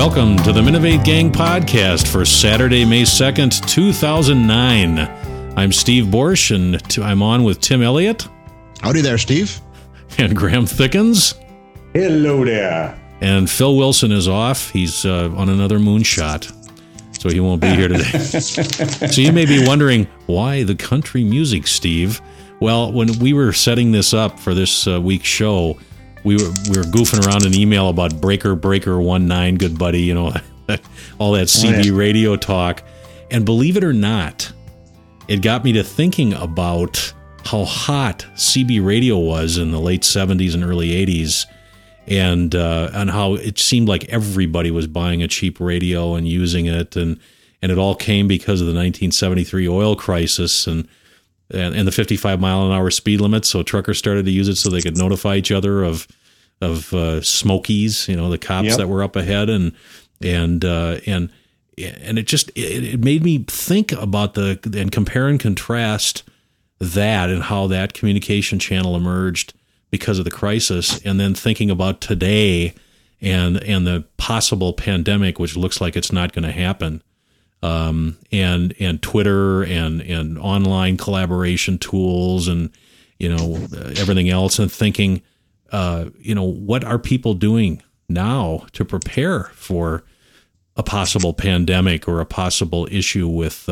Welcome to the Minovate Gang podcast for Saturday, May 2nd, 2009. I'm Steve Borsch, and I'm on with Tim Elliott. Howdy there, Steve. And Graham Thickens. Hello there. And Phil Wilson is off. He's on another moonshot, so he won't be here today. So you may be wondering, why the country music, Steve? Well, when we were setting this up for this week's show, we were goofing around an email about Breaker 19, good buddy, you know, all that CB radio talk. And believe it or not, it got me to thinking about how hot CB radio was in the late 70s and early 80s, and how it seemed like everybody was buying a cheap radio and using it, and it all came because of the 1973 oil crisis and the 55-mile-an-hour speed limit. So truckers started to use it so they could notify each other of smokies, you know, the cops that were up ahead, and it made me think about and compare and contrast that and how that communication channel emerged because of the crisis, and then thinking about today and the possible pandemic, which looks like it's not going to happen. And Twitter and online collaboration tools and, you know, everything else, and thinking, you know, what are people doing now to prepare for a possible pandemic or a possible issue with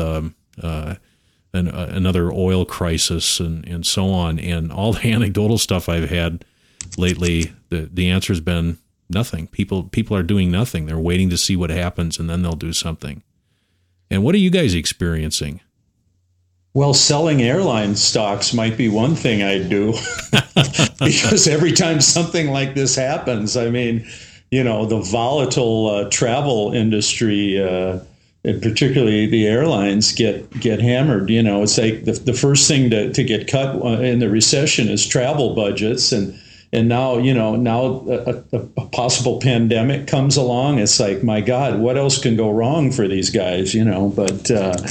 another oil crisis and so on. And all the anecdotal stuff I've had lately, the answer's been nothing. People are doing nothing. They're waiting to see what happens, and then they'll do something. And what are you guys experiencing? Well, selling airline stocks might be one thing I'd do because every time something like this happens, I mean, you know, the volatile travel industry, and particularly the airlines get hammered. You know, it's like the first thing to get cut in the recession is travel budgets. And now, you know, a possible pandemic comes along. It's like, my God, what else can go wrong for these guys, you know? But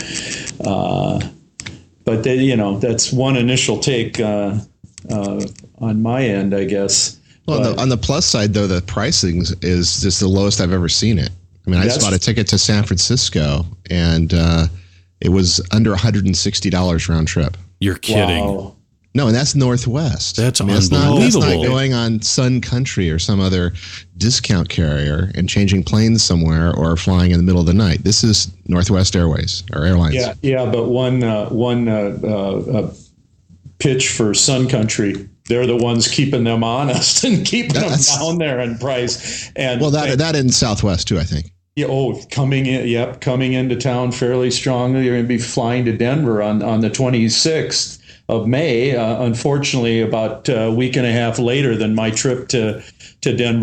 they, you know, that's one initial take on my end, I guess. Well, on the plus side, though, the pricing is just the lowest I've ever seen it. I mean, I just bought a ticket to San Francisco, and it was under $160 round trip. You're kidding. Wow. No, and that's Northwest. That's unbelievable. That's not going on Sun Country or some other discount carrier and changing planes somewhere or flying in the middle of the night. This is Northwest Airways or Airlines. Yeah, but one pitch for Sun Country. They're the ones keeping them honest and keeping them down there in price. And that in Southwest too, I think. Yeah, coming into town fairly strongly. You're going to be flying to Denver on the 26th. Of May, unfortunately, about a week and a half later than my trip to Denver.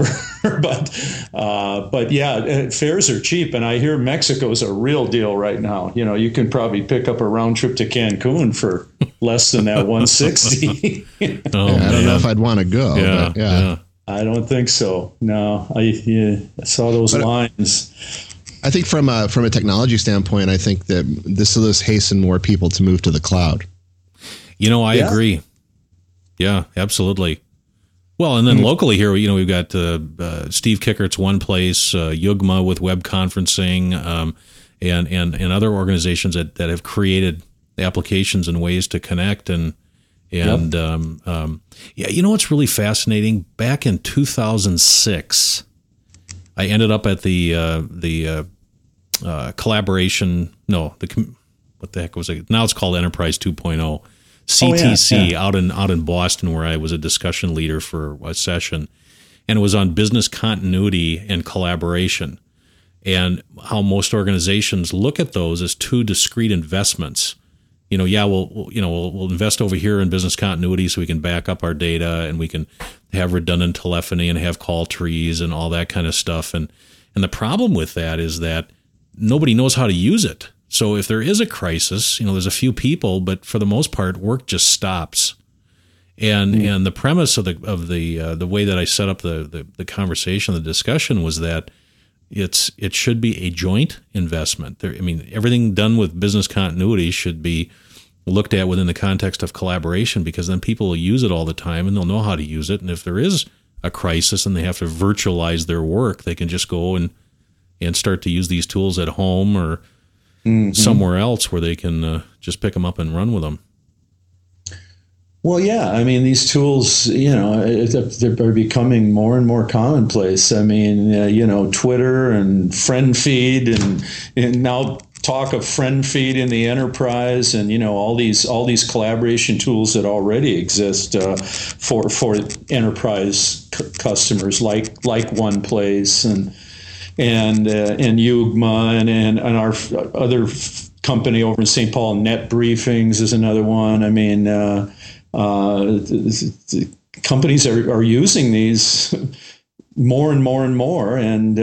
but yeah, fares are cheap, and I hear Mexico's a real deal right now. You know, you can probably pick up a round trip to Cancun for less than that 160. I don't know if I'd want to go. Yeah. I don't think so. No, I saw those lines. I think from a technology standpoint, I think that this will just hasten more people to move to the cloud. You know, I agree. Yeah, absolutely. Well, and then locally here, you know, we've got Steve Kickert's One Place, Yugma with web conferencing, and other organizations that have created applications and ways to connect. And you know what's really fascinating? Back in 2006, I ended up at the collaboration. No, what the heck was it? Now it's called Enterprise 2.0. CTC out in Boston, where I was a discussion leader for a session, and it was on business continuity and collaboration, and how most organizations look at those as two discrete investments. You know, we'll invest over here in business continuity so we can back up our data and we can have redundant telephony and have call trees and all that kind of stuff. And the problem with that is that nobody knows how to use it. So if there is a crisis, you know, there's a few people, but for the most part, work just stops. And the premise of the way that I set up the conversation, the discussion, was that it should be a joint investment. Everything done with business continuity should be looked at within the context of collaboration, because then people will use it all the time and they'll know how to use it. And if there is a crisis and they have to virtualize their work, they can just go and and start to use these tools at home or somewhere else where they can just pick them up and run with them. Well, yeah. I mean, these tools, they're becoming more and more commonplace. I mean, Twitter and Friend Feed and now talk of Friend Feed in the enterprise, and all these collaboration tools that already exist for enterprise customers like OnePlace and Yugma and our other company over in St. Paul, Net Briefings is another one. I mean, companies are using these more and more and more, and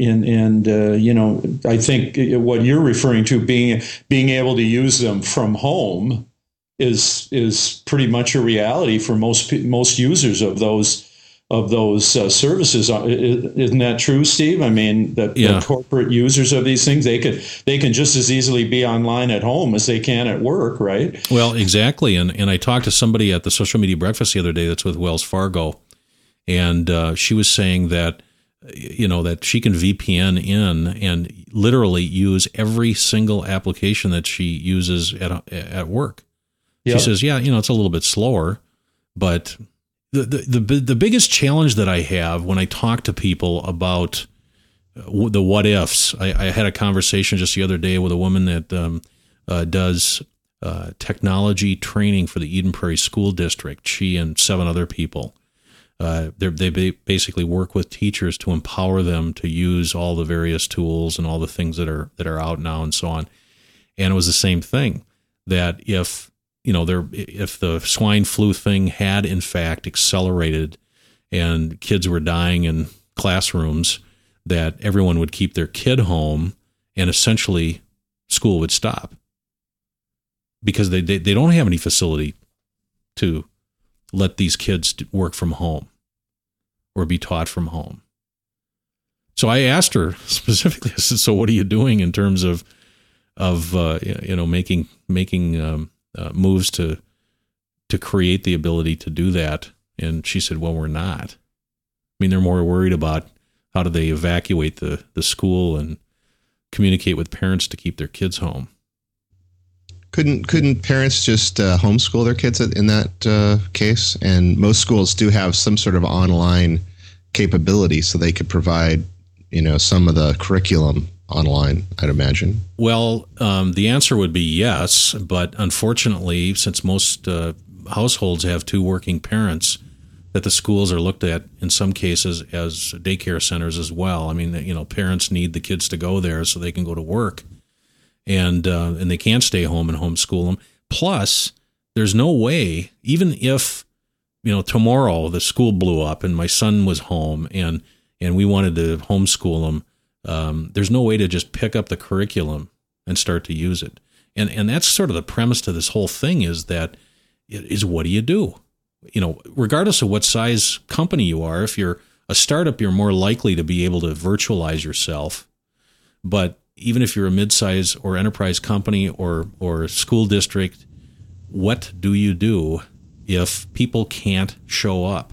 I think what you're referring to being able to use them from home is pretty much a reality for most users of those services. Isn't that true, Steve? I mean, the corporate users of these things, they can just as easily be online at home as they can at work, right? Well, exactly. And I talked to somebody at the Social Media Breakfast the other day that's with Wells Fargo, and she was saying that that she can VPN in and literally use every single application that she uses at work. She says, it's a little bit slower, but the biggest challenge that I have when I talk to people about the what ifs, I had a conversation just the other day with a woman that does technology training for the Eden Prairie School District. She and 7 other people. They basically work with teachers to empower them to use all the various tools and all the things that are out now and so on. And it was the same thing, that if the swine flu thing had in fact accelerated and kids were dying in classrooms, that everyone would keep their kid home and essentially school would stop because they don't have any facility to let these kids work from home or be taught from home. So I asked her specifically, I said, so what are you doing in terms of making moves to create the ability to do that? And she said, well, we're not. I mean, they're more worried about how do they evacuate the school and communicate with parents to keep their kids home. Couldn't parents just homeschool their kids in that case? And most schools do have some sort of online capability, so they could provide, some of the curriculum online, I'd imagine. Well, the answer would be yes, but unfortunately, since most households have 2 working parents, that the schools are looked at in some cases as daycare centers as well. I mean, parents need the kids to go there so they can go to work. And they can't stay home and homeschool them. Plus, there's no way, even if tomorrow the school blew up and my son was home and we wanted to homeschool him, there's no way to just pick up the curriculum and start to use it. And that's sort of the premise to this whole thing is what do you do? Regardless of what size company you are, if you're a startup, you're more likely to be able to virtualize yourself. But even if you're a mid-size or enterprise company or school district, what do you do if people can't show up?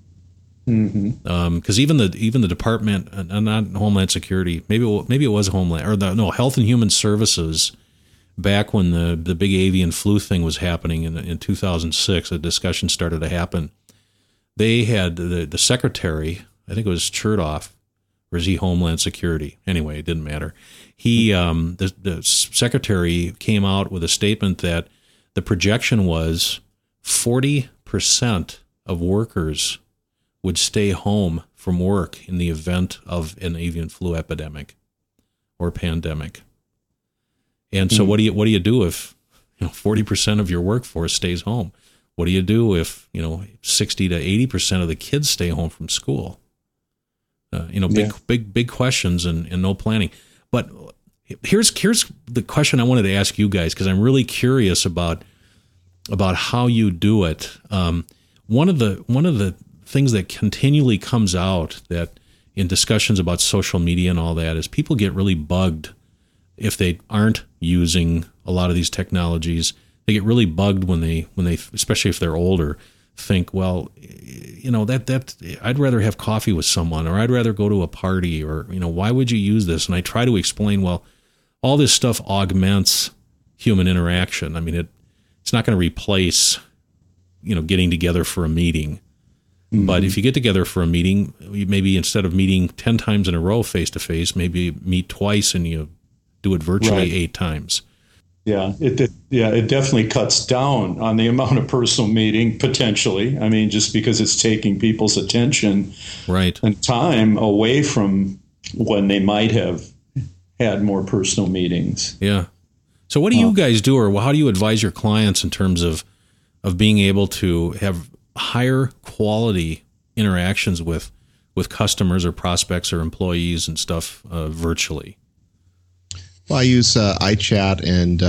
Because even the Department, not Homeland Security, maybe it was Homeland, Health and Human Services, back when the big avian flu thing was happening in 2006, a discussion started to happen. They had the secretary, I think it was Chertoff, or is he Homeland Security? Anyway, it didn't matter. He, the secretary came out with a statement that the projection was 40% of workers would stay home from work in the event of an avian flu epidemic or pandemic. And so what do you do if 40% of your workforce stays home? What do you do if 60 to 80% of the kids stay home from school? Big questions and no planning. But here's the question I wanted to ask you guys, because I'm really curious about how you do it. One of the things that continually comes out that in discussions about social media and all that is people get really bugged if they aren't using a lot of these technologies. They get really bugged when they especially if they're older, think, well, that I'd rather have coffee with someone, or I'd rather go to a party, or, why would you use this? And I try to explain, well, all this stuff augments human interaction. I mean, it's not going to replace, getting together for a meeting. Mm-hmm. But if you get together for a meeting, maybe instead of meeting 10 times in a row face to face, maybe meet twice and you do it virtually 8 times. Yeah, it definitely cuts down on the amount of personal meeting potentially. I mean, just because it's taking people's attention and time away from when they might have had more personal meetings. Yeah. So what do you guys do, or how do you advise your clients in terms of being able to have higher quality interactions with customers or prospects or employees and stuff virtually? Well, I use iChat and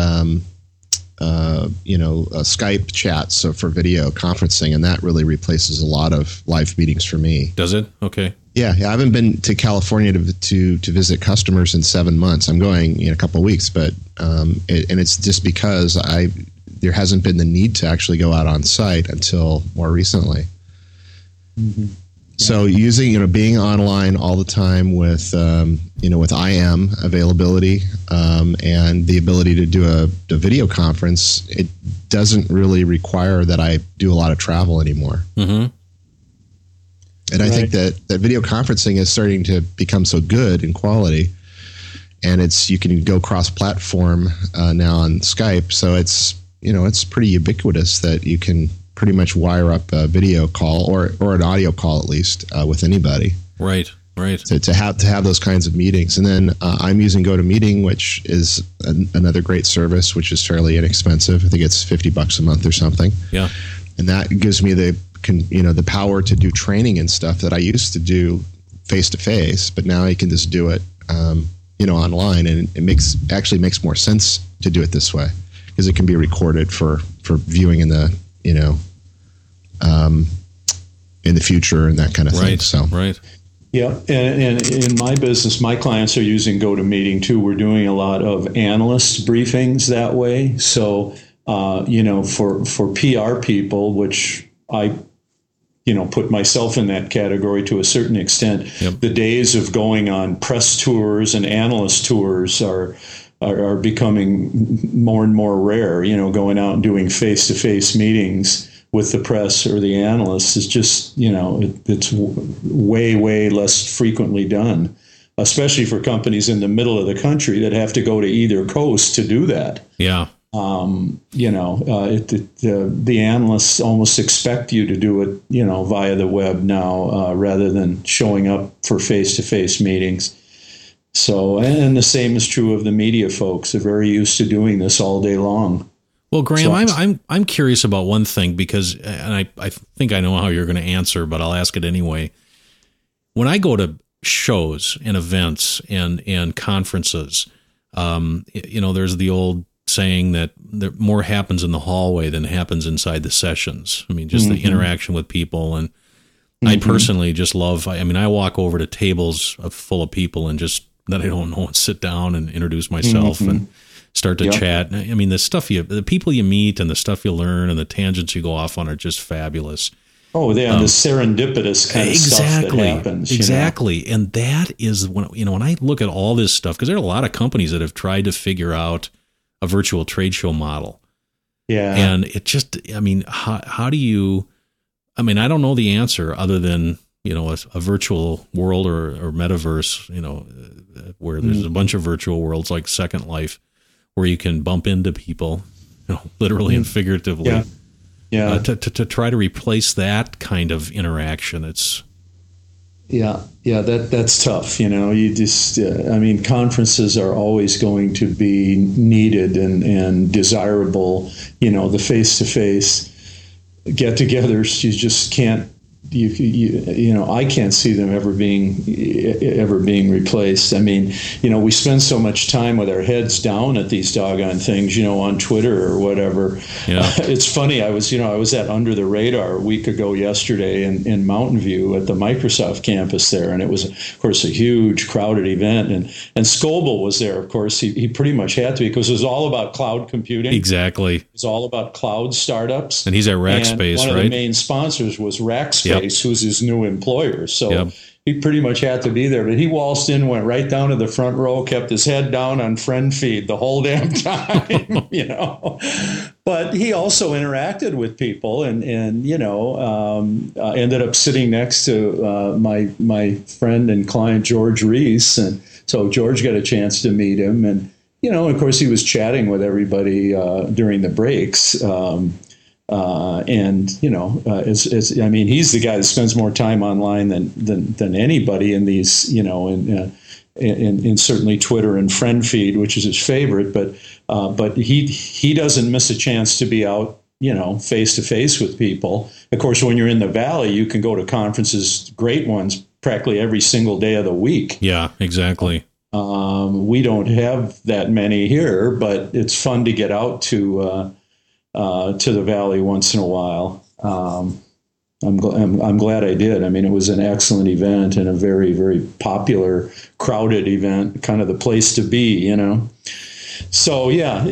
Skype chat, so for video conferencing, and that really replaces a lot of live meetings for me. Does it? Okay. Yeah, I haven't been to California to visit customers in 7 months. I'm going in a couple of weeks, but and it's just because there hasn't been the need to actually go out on site until more recently. Mm-hmm. So using, being online all the time with, with IM availability and the ability to do a video conference, it doesn't really require that I do a lot of travel anymore. Mm-hmm. And I think that video conferencing is starting to become so good in quality, and you can go cross-platform now on Skype. So it's pretty ubiquitous that you can pretty much wire up a video call or an audio call, at least, with anybody. Right. To have those kinds of meetings. And then I'm using GoToMeeting, which is another great service, which is fairly inexpensive. I think it's $50 a month or something. Yeah. And that gives me the power to do training and stuff that I used to do face to face, but now I can just do it, online, and it makes more sense to do it this way because it can be recorded for viewing in the in the future and that kind of thing. So yeah, and in my business, my clients are using GoToMeeting too. We're doing a lot of analyst briefings that way. So for PR people, which I put myself in that category to a certain extent. Yep. The days of going on press tours and analyst tours are becoming more and more rare. Going out and doing face-to-face meetings with the press or the analysts is just, it's way less frequently done, especially for companies in the middle of the country that have to go to either coast to do that. Yeah. The analysts almost expect you to do it, via the web now, rather than showing up for face-to-face meetings. So, and the same is true of the media folks. They're very used to doing this all day long. Well, Graham, I'm curious about one thing because, and I think I know how you're going to answer, but I'll ask it anyway. When I go to shows and events and conferences, there's the old saying that more happens in the hallway than happens inside the sessions. I mean, just the interaction with people. And I personally just love, I walk over to tables full of people and just that I don't know and sit down and introduce myself and start to chat. I mean, the people you meet and the stuff you learn and the tangents you go off on are just fabulous. Oh, the serendipitous kind of stuff that happens. Exactly. And that is when I look at all this stuff, because there are a lot of companies that have tried to figure out a virtual trade show model. Yeah. And it just, how do you, I don't know the answer other than, a virtual world or metaverse, where there's a bunch of virtual worlds like Second Life where you can bump into people, literally and figuratively. Yeah. To try to replace that kind of interaction, it's. Yeah, that's tough. You just, conferences are always going to be needed and desirable. The face-to-face get-togethers, you just can't I can't see them ever being replaced. I mean, we spend so much time with our heads down at these doggone things, on Twitter or whatever. Yeah. It's funny. I was at Under the Radar a week ago yesterday in Mountain View at the Microsoft campus there, and it was, of course, a huge crowded event. And Scoble was there. Of course, he pretty much had to be, because it was all about cloud computing. Exactly. It was all about cloud startups. And he's at Rackspace, right? One of the main sponsors was Rackspace. Yep. Who's his new employer. So Yep. he pretty much had to be there. But he waltzed in, went right down to the front row, kept his head down on friend feed the whole damn time, But he also interacted with people and ended up sitting next to my friend and client, George Reese. And so George got a chance to meet him. And, of course, he was chatting with everybody during the breaks. He's the guy that spends more time online than anybody in these, in certainly Twitter and friend feed, which is his favorite. But he doesn't miss a chance to be out, face to face with people. Of course, when you're in the Valley, you can go to conferences, great ones, practically every single day of the week. Yeah, exactly. We don't have that many here, but it's fun to get out to the Valley once in a while. I'm glad I did. I mean, it was an excellent event and a very, very popular, crowded event, kind of the place to be, So yeah,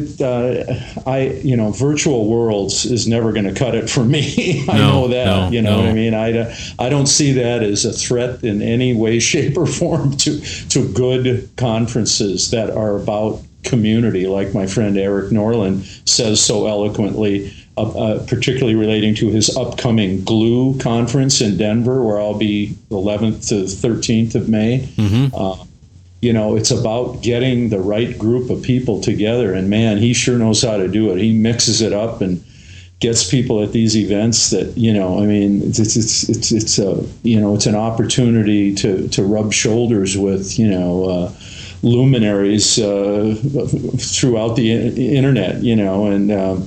virtual worlds is never going to cut it for me. I know that. No. What I mean? I don't see that as a threat in any way, shape, or form to good conferences that are about community, like my friend Eric Norland says so eloquently, particularly relating to his upcoming GLUE conference in Denver, where I'll be 11th to 13th of May. Mm-hmm. It's about getting the right group of people together, and man, he sure knows how to do it. He mixes it up and gets people at these events that, it's an opportunity to rub shoulders with, luminaries throughout the internet, and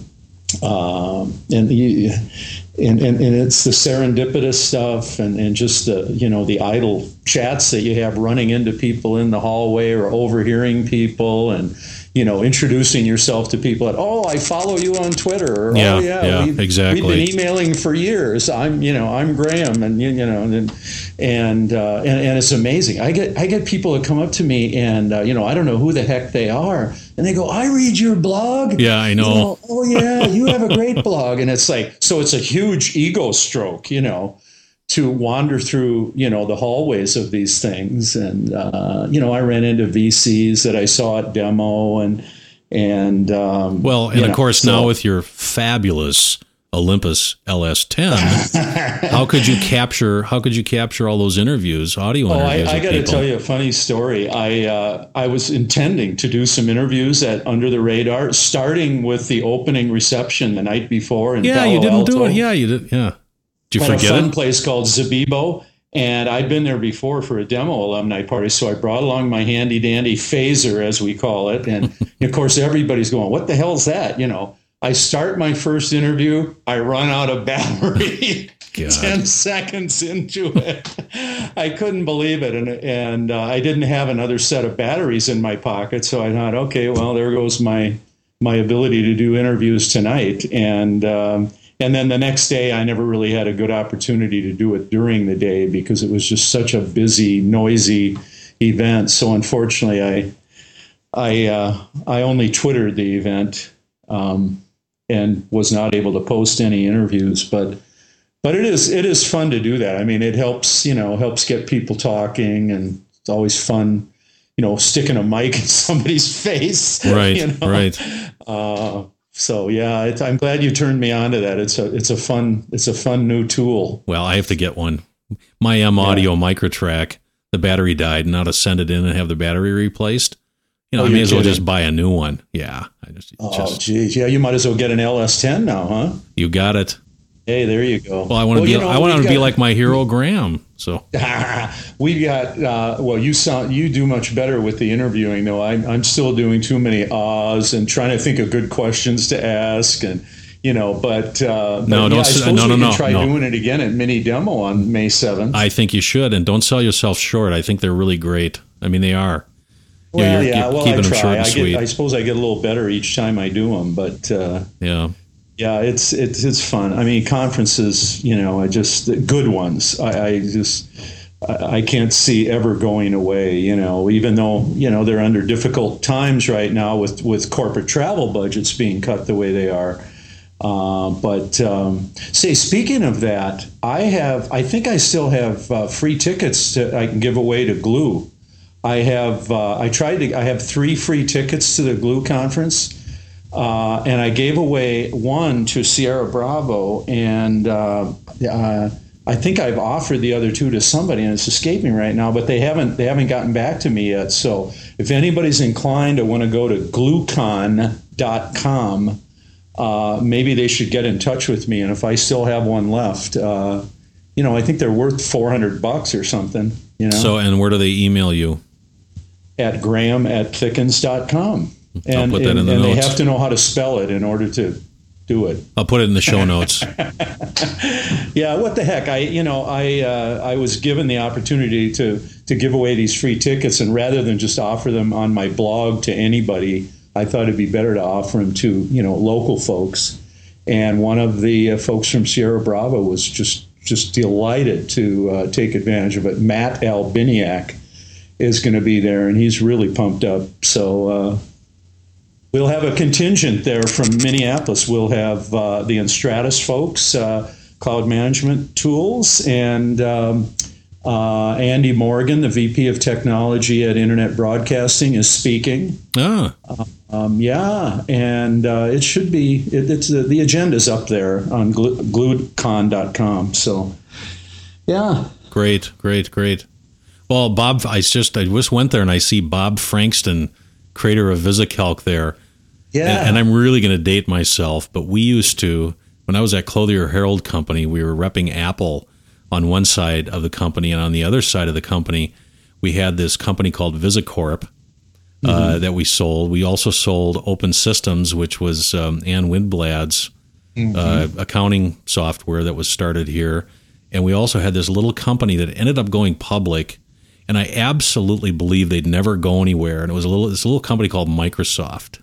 it's the serendipitous stuff and just the idle chats that you have running into people in the hallway or overhearing people and introducing yourself to people I follow you on Twitter, or exactly. We've been emailing for years. I'm Graham, and and it's amazing. I get people that come up to me and I don't know who the heck they are, and they go, "I read your blog." Yeah, I know. Oh yeah, you have a great blog, and it's like, so it's a huge ego stroke, to wander through, the hallways of these things. And, I ran into VCs that I saw at demo and of course, now with your fabulous Olympus LS10, how could you capture all those interviews, audio interviews? I got to tell you a funny story. I was intending to do some interviews at Under the Radar, starting with the opening reception the night before in Palo Alto. You didn't do it. Yeah, you did. Yeah. Did you forget a fun place called Zabibo, and I'd been there before for a demo alumni party, so I brought along my handy dandy phaser, as we call it, and of course everybody's going, "What the hell is that?" I start my first interview, I run out of battery 10 seconds into it. I couldn't believe it, and I didn't have another set of batteries in my pocket, so I thought, okay, well, there goes my ability to do interviews tonight, and then the next day, I never really had a good opportunity to do it during the day because it was just such a busy, noisy event. So unfortunately, I only Twittered the event and was not able to post any interviews. But it is fun to do that. I mean, it helps get people talking, and it's always fun, sticking a mic in somebody's face. Right. Right. So yeah, I'm glad you turned me on to that. It's a fun new tool. Well, I have to get one. My Audio Microtrack, the battery died, and now to send it in and have the battery replaced, I may as well just buy a new one. Yeah, geez, yeah, you might as well get an LS10 now, huh? You got it. Hey, there you go. Well, I want to be like my hero Graham. So we got. You do much better with the interviewing, though. I'm still doing too many ahs and trying to think of good questions to ask, and But no, I suppose we can try no. doing it again at Mini Demo on May 7th. I think you should, and don't sell yourself short. I think they're really great. I mean, they are. Well, you're I them try. short and sweet. I suppose I get a little better each time I do them, but yeah, it's fun. I mean, conferences, good ones. I can't see ever going away. Even though they're under difficult times right now with corporate travel budgets being cut the way they are. Speaking of that, I think I still have free tickets I can give away to Glue. I have 3 free tickets to the Glue conference, and I gave away one to Sierra Bravo, and I think I've offered the other 2 to somebody, and it's escaping right now. But they haven't gotten back to me yet. So if anybody's inclined to want to go to gluecon.com. Maybe they should get in touch with me, and if I still have one left, I think they're worth $400 or something. So, and where do they email you? At graham@thickens.com. I'll put that in the notes. They have to know how to spell it in order to do it. I'll put it in the show notes. Yeah, what the heck? I was given the opportunity to give away these free tickets, and rather than just offer them on my blog to anybody, I thought it'd be better to offer them to local folks. And one of the folks from Sierra Bravo was just delighted to take advantage of it. Matt Albiniak is going to be there, and he's really pumped up. So we'll have a contingent there from Minneapolis. We'll have the Enstratus folks, Cloud Management Tools, and Andy Morgan, the VP of Technology at Internet Broadcasting, is speaking. Ah. And it should be. It's the agenda's up there on gluecon.com. So, yeah. Great. Well, Bob, I just went there and I see Bob Frankston, creator of VisiCalc there. Yeah. And I'm really going to date myself, but we used to, when I was at Clothier Herald Company, we were repping Apple on one side of the company, and on the other side of the company, we had this company called VisiCorp that we sold. We also sold Open Systems, which was Ann Windblad's accounting software that was started here. And we also had this little company that ended up going public, and I absolutely believe they'd never go anywhere. And it was this little company called Microsoft.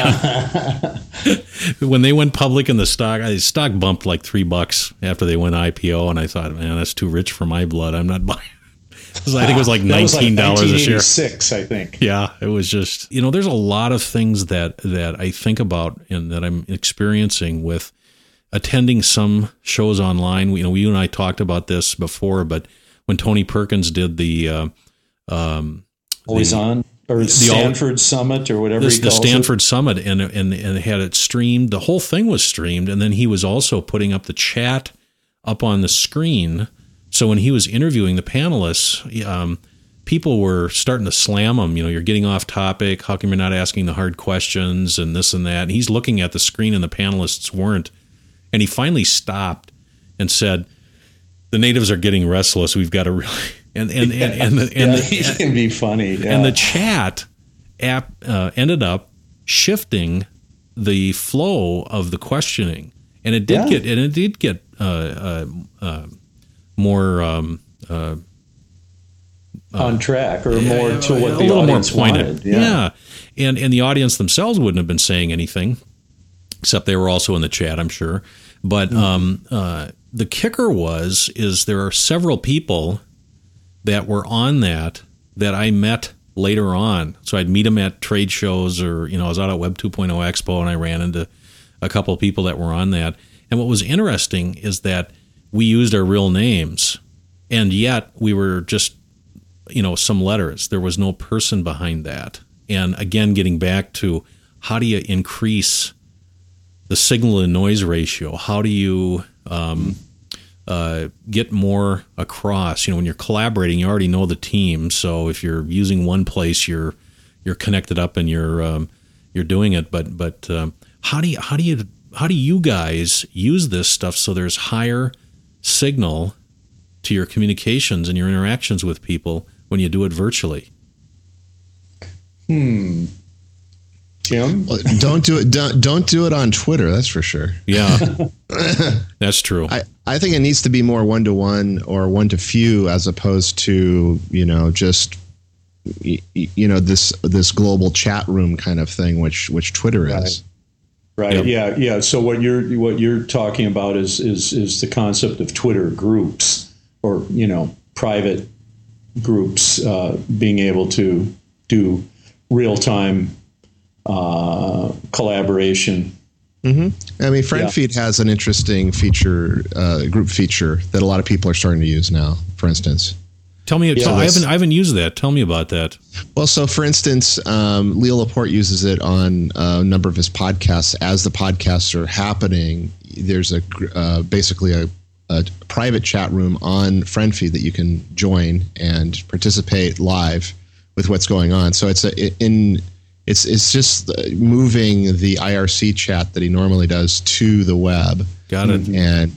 When they went public in the stock bumped like $3 after they went IPO, and I thought, man, that's too rich for my blood. I'm not buying. I think it was like $19 a share. I think. Yeah, it was just, there's a lot of things that I think about and that I'm experiencing with attending some shows online. You and I talked about this before, but when Tony Perkins did the Always On or Stanford Summit or whatever he calls the Stanford Summit, and had it streamed. The whole thing was streamed, and then he was also putting up the chat up on the screen. So when he was interviewing the panelists, people were starting to slam him. You're getting off topic. How come you're not asking the hard questions and this and that? And he's looking at the screen, and the panelists weren't. And he finally stopped and said, "The natives are getting restless. We've got to really." He can be funny. Yeah. And the chat app ended up shifting the flow of the questioning, and it did get more on track, or more to what the audience wanted. Yeah. And the audience themselves wouldn't have been saying anything, except they were also in the chat, I'm sure. But the kicker is there are several people that were on that I met later on. So I'd meet them at trade shows, or, I was out at Web 2.0 Expo, and I ran into a couple of people that were on that. And what was interesting is that we used our real names, and yet we were just, some letters. There was no person behind that. And again, getting back to how do you increase the signal to noise ratio? How do you get more across? When you're collaborating, you already know the team. So if you're using one place, you're connected up and you're doing it. But how do you guys use this stuff so there's higher signal to your communications and your interactions with people when you do it virtually? Tim? Well, don't do it. Don't do it on Twitter. That's for sure. Yeah, that's true. I think it needs to be more one-to-one or one-to-few as opposed to, just, this global chat room kind of thing, which Twitter is. Right. Yep. Yeah. So what you're talking about is the concept of Twitter groups, or private groups being able to do real-time collaboration. Mm-hmm. I mean, FriendFeed has an interesting feature, group feature that a lot of people are starting to use now. For instance, tell me. I haven't used that. Tell me about that. Well, so for instance, Leo Laporte uses it on a number of his podcasts. As the podcasts are happening, there's basically a private chat room on FriendFeed that you can join and participate live with what's going on. So it's just moving the IRC chat that he normally does to the web. Got it. And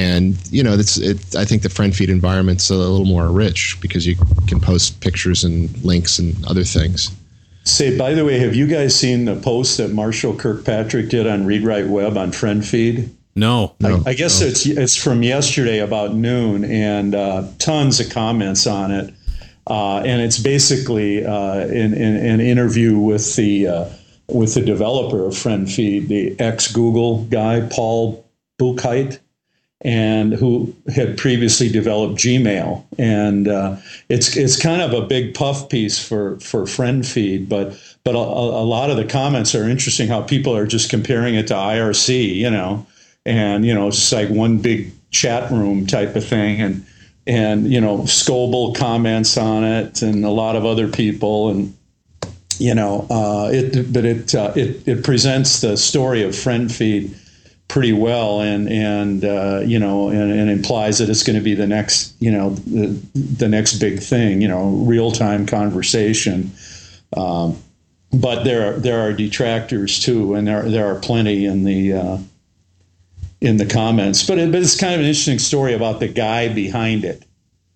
I think the FriendFeed environment's a little more rich because you can post pictures and links and other things. Say, by the way, have you guys seen the post that Marshall Kirkpatrick did on Read Write Web on FriendFeed? No. I guess it's from yesterday about noon, and tons of comments on it. And it's basically an interview with the developer of FriendFeed, the ex-Google guy, Paul Buchheit, and who had previously developed Gmail. And it's kind of a big puff piece for FriendFeed, but a lot of the comments are interesting. How people are just comparing it to IRC, and it's just like one big chat room type of thing, and Scoble comments on it, and a lot of other people, and it presents the story of FriendFeed pretty well, and implies that it's going to be the next the next big thing, real time conversation. But there are detractors too, and there are plenty in the comments, but it's kind of an interesting story about the guy behind it,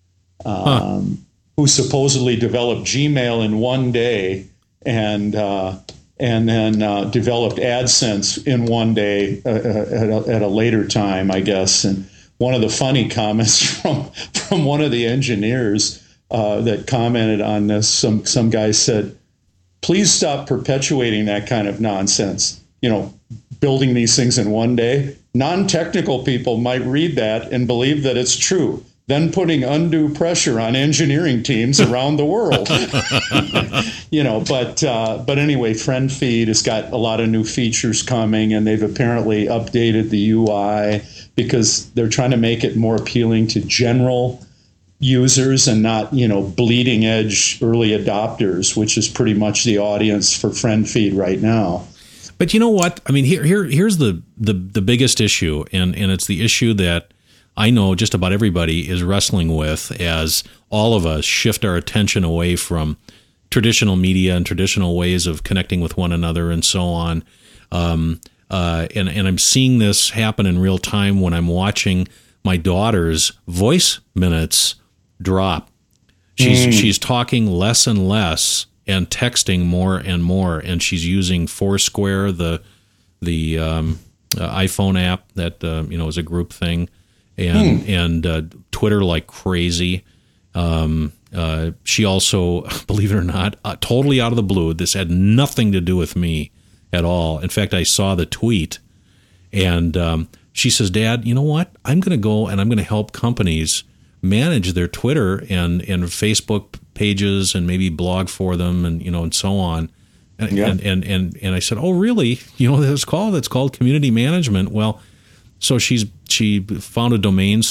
who supposedly developed Gmail in one day, and then developed AdSense in one day at a later time, I guess. And one of the funny comments from one of the engineers that commented on this, some guy said, "Please stop perpetuating that kind of nonsense. Building these things in one day. Non-technical people might read that and believe that it's true, then putting undue pressure on engineering teams around the world." But anyway, FriendFeed has got a lot of new features coming, and they've apparently updated the UI because they're trying to make it more appealing to general users and not, bleeding edge early adopters, which is pretty much the audience for FriendFeed right now. But you know what? I mean, here's the biggest issue, and it's the issue that I know just about everybody is wrestling with as all of us shift our attention away from traditional media and traditional ways of connecting with one another and so on. And I'm seeing this happen in real time when I'm watching my daughter's voice minutes drop. She's talking less and less and texting more and more, and she's using Foursquare, the iPhone app that is a group thing, and Twitter like crazy. She also, believe it or not, totally out of the blue, this had nothing to do with me at all. In fact, I saw the tweet, and she says, "Dad, you know what? I'm going to go and I'm going to help companies manage their Twitter and Facebook pages and maybe blog for them and so on." And I said, "Oh, really? That's called community management." Well, so she found a domain,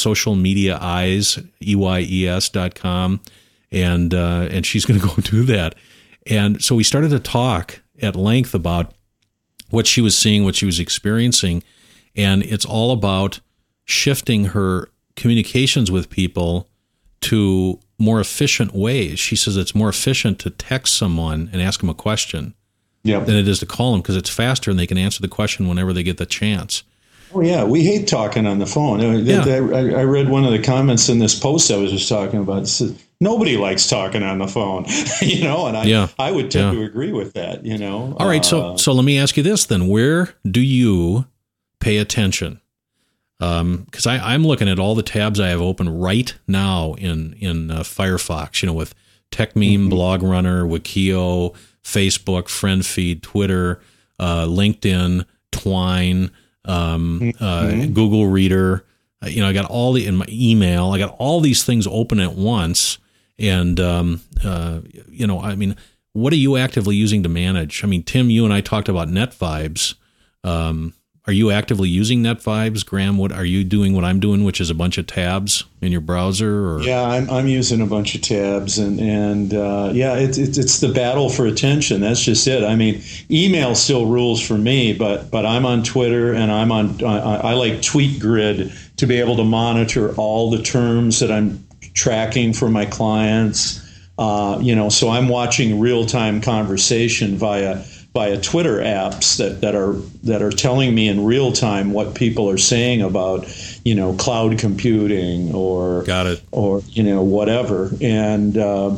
socialmediaeyes.com, and she's going to go do that. And so we started to talk at length about what she was seeing, what she was experiencing, and it's all about shifting her communications with people to more efficient ways. She says it's more efficient to text someone and ask them a question than it is to call them, because it's faster and they can answer the question whenever they get the chance. Oh yeah, we hate talking on the phone. I read one of the comments in this post I was just talking about. It said, nobody likes talking on the phone, and I would tend to agree with that. All right, so let me ask you this then: where do you pay attention? Because I'm looking at all the tabs I have open right now in Firefox. With TechMeme, Blog Runner, Wikio, Facebook, FriendFeed, Twitter, LinkedIn, Twine. Google Reader, I got all in my email. I got all these things open at once. And, what are you actively using to manage? I mean, Tim, you and I talked about NetVibes. Are you actively using NetVibes? Graham, what are you doing? What I'm doing, which is a bunch of tabs in your browser? Or? Yeah, I'm using a bunch of tabs, and it's the battle for attention. That's just it. I mean, email still rules for me, but I'm on Twitter, and I like TweetGrid to be able to monitor all the terms that I'm tracking for my clients. So I'm watching real-time conversation via Twitter apps that are telling me in real time what people are saying about cloud computing or got it or whatever, and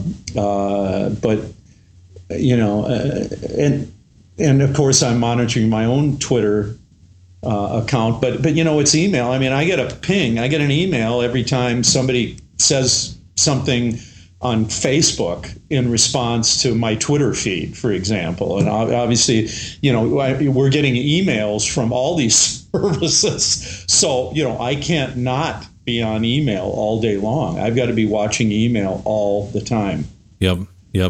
and of course I'm monitoring my own Twitter account, but it's email. I mean, I get a ping, I get an email every time somebody says something on Facebook in response to my Twitter feed, for example. And obviously, we're getting emails from all these services. So, I can't not be on email all day long. I've got to be watching email all the time. Yep.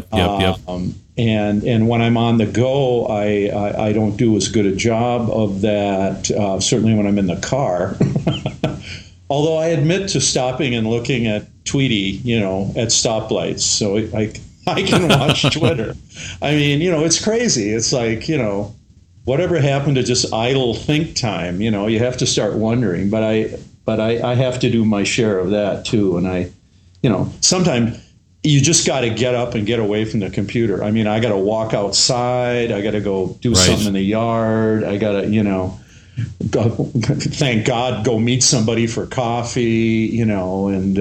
And when I'm on the go, I don't do as good a job of that, certainly when I'm in the car. Although I admit to stopping and looking at Tweety, at stoplights, so I can watch Twitter. I mean, it's crazy. It's like, whatever happened to just idle think time? You have to start wondering. But I have to do my share of that too. And sometimes you just got to get up and get away from the computer. I mean, I got to walk outside. I got to go do something in the yard. I got to, thank God, go meet somebody for coffee, and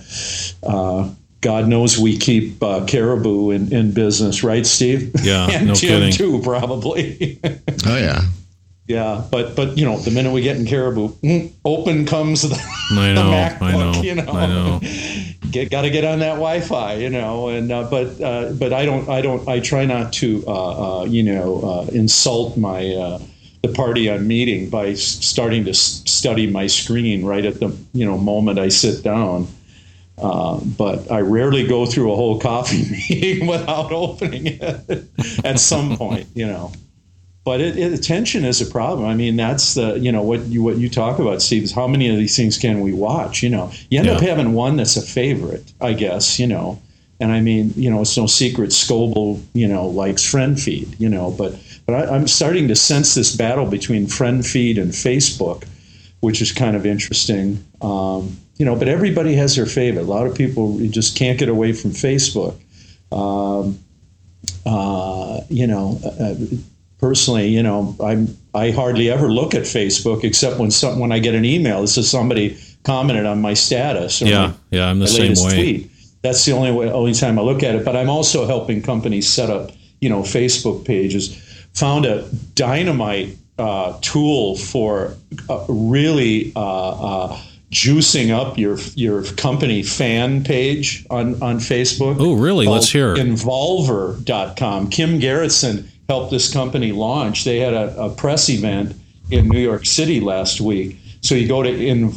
God knows we keep Caribou in business, right, Steve? Yeah, and no Tim kidding. too, probably. Oh yeah. Yeah, but the minute we get in Caribou, open comes the MacBook. I know. Got to get on that Wi-Fi, and but I try not to insult my the party I'm meeting by starting to study my screen right at the moment I sit down. But I rarely go through a whole coffee meeting without opening it at some point, But attention is a problem. I mean, that's the what you talk about, Steve, is how many of these things can we watch? You end up having one that's a favorite, I guess. And I mean, it's no secret Scoble, likes FriendFeed, but I'm starting to sense this battle between FriendFeed and Facebook, which is kind of interesting. But everybody has their favorite. A lot of people just can't get away from Facebook. Personally, I hardly ever look at Facebook except when I get an email. This is somebody commented on my status. I'm the same way. Tweet. That's the only time I look at it. But I'm also helping companies set up, Facebook pages. Found a dynamite tool for really juicing up your company fan page on Facebook. Oh, really? Let's hear. Involver.com. Kim Garretson helped this company launch. They had a press event in New York City last week. So you go to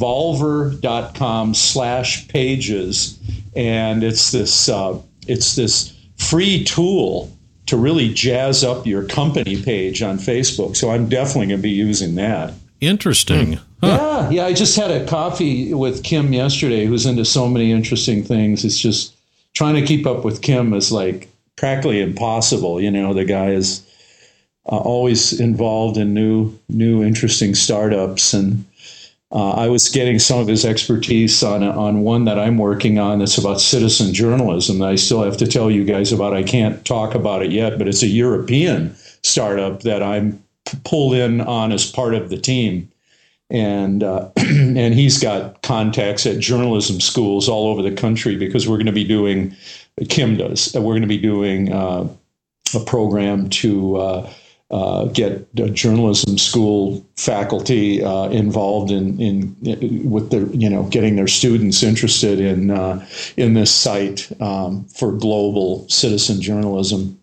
involver.com/pages, and it's this free tool to really jazz up your company page on Facebook. So I'm definitely going to be using that. Interesting. Huh. Yeah. I just had a coffee with Kim yesterday, who's into so many interesting things. It's just trying to keep up with Kim is like practically impossible. The guy is always involved in new interesting startups. And I was getting some of his expertise on one that I'm working on that's about citizen journalism that I still have to tell you guys about. I can't talk about it yet, but it's a European startup that I'm pulled in on as part of the team. and and he's got contacts at journalism schools all over the country, because we're going to be doing, Kim does, we're going to be doing a program to get journalism school faculty involved in with the, getting their students interested in this site for global citizen journalism.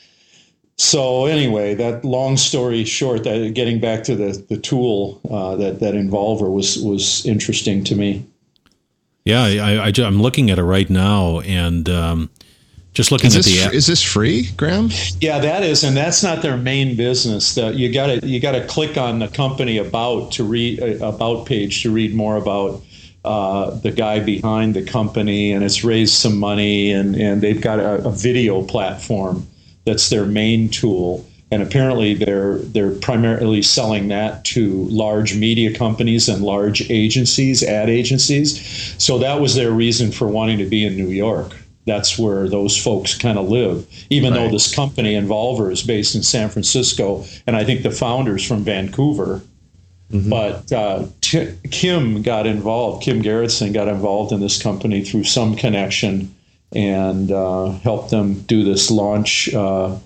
So anyway, that long story short, that getting back to the tool, that Involver was interesting to me. Yeah, I'm looking at it right now, and just looking at the app. Is this free, Graham? Yeah, that is, and that's not their main business. You got to click on the company about page to read more about the guy behind the company, and it's raised some money, and they've got a video platform that's their main tool, and apparently they're primarily selling that to large media companies and large agencies, ad agencies. So that was their reason for wanting to be in New York. That's where those folks kind of live, even though this company, Involver, is based in San Francisco, and I think the founder's from Vancouver. Mm-hmm. But Kim Gerritsen got involved in this company through some connection, and helped them do this launch. And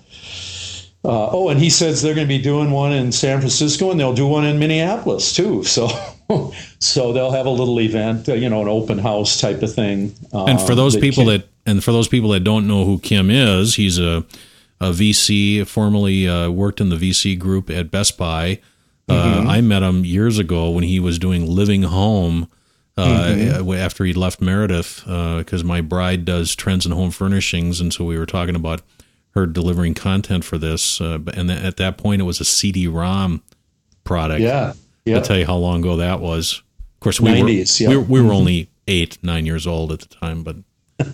he says they're going to be doing one in San Francisco, and they'll do one in Minneapolis too. So they'll have a little event, an open house type of thing. And for those people that don't know who Kim is, he's a VC, formerly worked in the VC group at Best Buy. I met him years ago when he was doing Living Home. After he left Meredith, because my bride does trends in home furnishings, and so we were talking about her delivering content for this. And at that point, it was a CD-ROM product. Yeah. I'll tell you how long ago that was. Of course, we 90s, we were only 8-9 years old at the time, but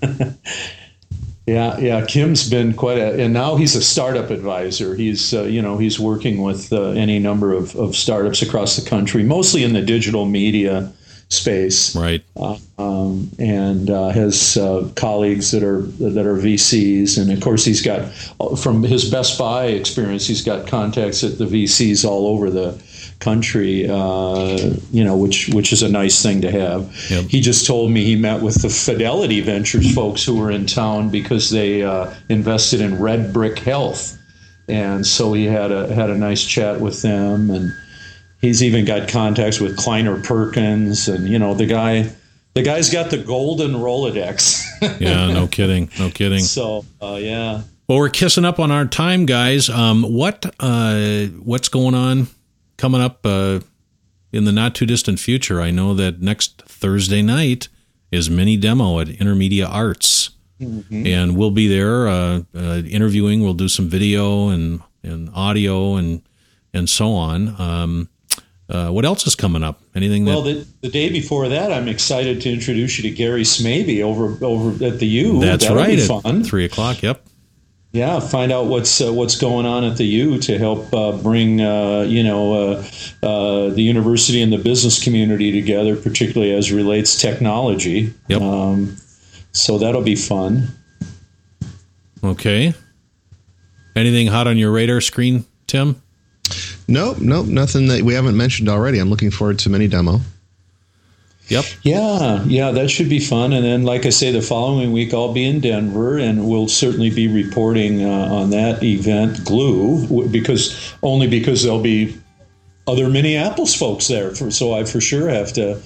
yeah. Kim's been and now he's a startup advisor. He's he's working with any number of startups across the country, mostly in the digital media space, right? And has colleagues that are VCs, and of course he's got, from his Best Buy experience, he's got contacts at the VCs all over the country, which is a nice thing to have. Yep. He just told me he met with the Fidelity Ventures folks who were in town because they invested in Red Brick Health, and so he had a nice chat with them, and he's even got contacts with Kleiner Perkins, and the guy's got the golden Rolodex. Yeah, no kidding. So, yeah. Well, we're kissing up on our time, guys. What's going on coming up in the not too distant future? I know that next Thursday night is mini demo at Intermedia Arts, and we'll be there interviewing. We'll do some video and audio and so on. What else is coming up? Anything? The day before that, I'm excited to introduce you to Gary Smaby over at the U. That's right. Be fun. At 3:00. Yep. Yeah, find out what's going on at the U to help bring the university and the business community together, particularly as relates technology. Yep. So that'll be fun. Okay. Anything hot on your radar screen, Tim? Nope, nothing that we haven't mentioned already. I'm looking forward to mini demo. Yep. Yeah, that should be fun. And then, like I say, the following week I'll be in Denver, and we'll certainly be reporting on that event, Glue, because there'll be other Minneapolis folks there. So I for sure have to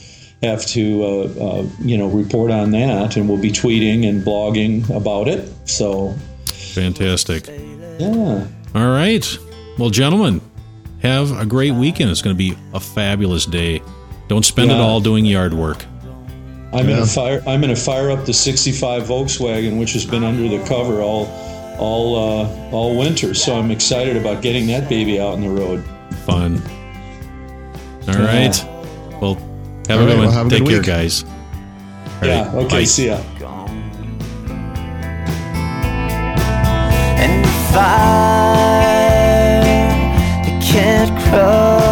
report on that, and we'll be tweeting and blogging about it. So fantastic. Yeah. All right. Well, gentlemen, have a great weekend. It's going to be a fabulous day. Don't spend it all doing yard work. I'm going to fire up the '65 Volkswagen, which has been under the cover all winter. So I'm excited about getting that baby out on the road. Fun. All right. Well, have a good one. Have a Take good care, week. guys. Yeah. Right. Okay. Bye. See ya. And fire, it can't cross.